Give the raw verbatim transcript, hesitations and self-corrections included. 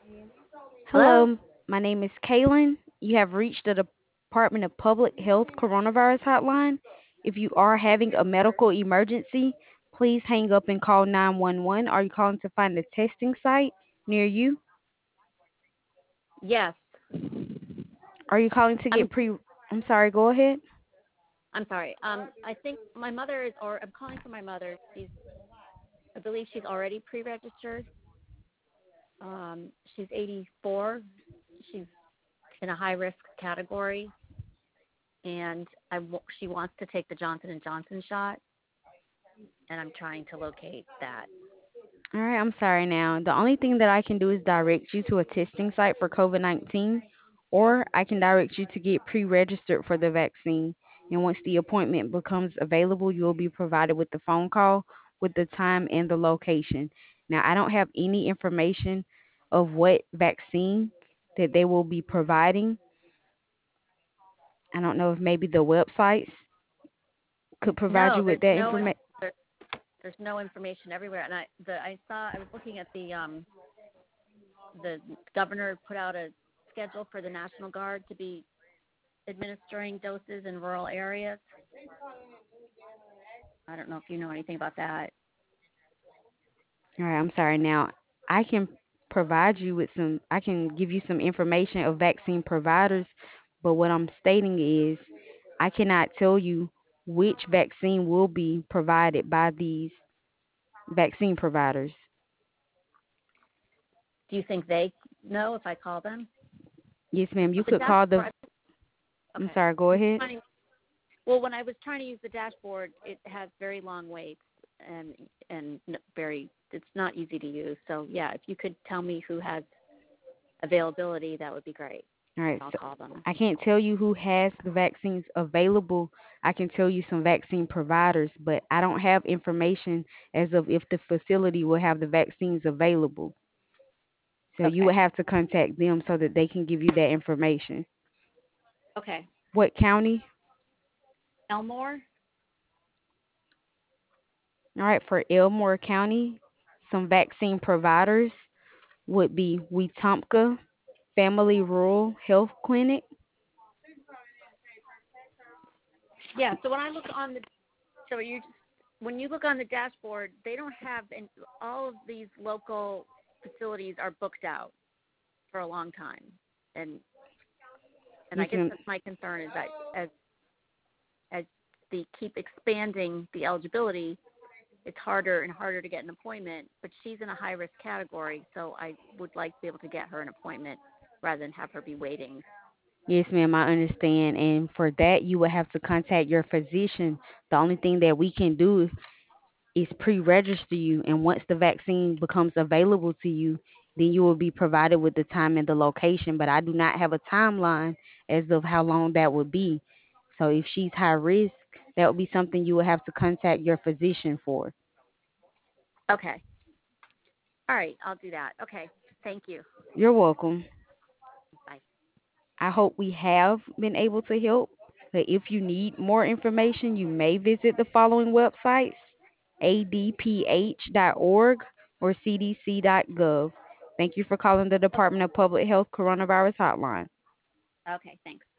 Hello? Hello, my name is Kaylin. You have reached the Department of Public Health Coronavirus Hotline. If you are having a medical emergency, please hang up and call nine one one. Are you calling to find a testing site near you? Yes. Are you calling to I'm get pre I'm sorry, go ahead. I'm sorry. Um I think my mother is or I'm calling for my mother. She's I believe she's already pre-registered. Um she's eighty-four. She's in a high risk category and I w- she wants to take the Johnson and Johnson shot and I'm trying to locate that. All right, I'm sorry now. The only thing that I can do is direct you to a testing site for COVID nineteen, or I can direct you to get pre registered for the vaccine. And once the appointment becomes available, you will be provided with the phone call with the time and the location. Now, I don't have any information of what vaccine that they will be providing. I don't know if maybe the websites could provide No, you with there's that no information. there, there's no information everywhere and I the I saw I was looking at the um the governor put out a schedule for the National Guard to be administering doses in rural areas. I don't know if you know anything about that. All right, I'm sorry. Now, I can provide you with some, I can give you some information of vaccine providers, but what I'm stating is I cannot tell you which vaccine will be provided by these vaccine providers. Do you think they know if I call them? Yes, ma'am. You The could call the, dashboard. I'm Okay. sorry, go I'm ahead. trying. Well, when I was trying to use the dashboard, it has very long waits and and very. It's not easy to use. So yeah, if you could tell me who has availability, that would be great. All right, I'll so call them. I can't tell you who has the vaccines available. I can tell you some vaccine providers, but I don't have information as of if the facility will have the vaccines available. So you would Okay. have to contact them so that they can give you that information. Okay. What county? Elmore. All right, for Elmore County, some vaccine providers would be Wetumpka Family Rural Health Clinic. Yeah. So when I look on the so you just when you look on the dashboard, they don't have and all of these local facilities are booked out for a long time, and and I Yes, guess ma'am. that's my concern is that as as they keep expanding the eligibility, it's harder and harder to get an appointment. But she's in a high risk category, so I would like to be able to get her an appointment rather than have her be waiting. Yes, ma'am, I understand. And for that, you would have to contact your physician. The only thing that we can do is pre-register you, and once the vaccine becomes available to you, then you will be provided with the time and the location. But I do not have a timeline as of how long that would be. So if she's high risk, that would be something you would have to contact your physician for. Okay. All right, I'll do that. Okay. Thank you. You're welcome. Bye. I hope we have been able to help. But if you need more information, you may visit the following websites: a d p h dot org or c d c dot gov. Thank you for calling the Department of Public Health Coronavirus Hotline. Okay, thanks.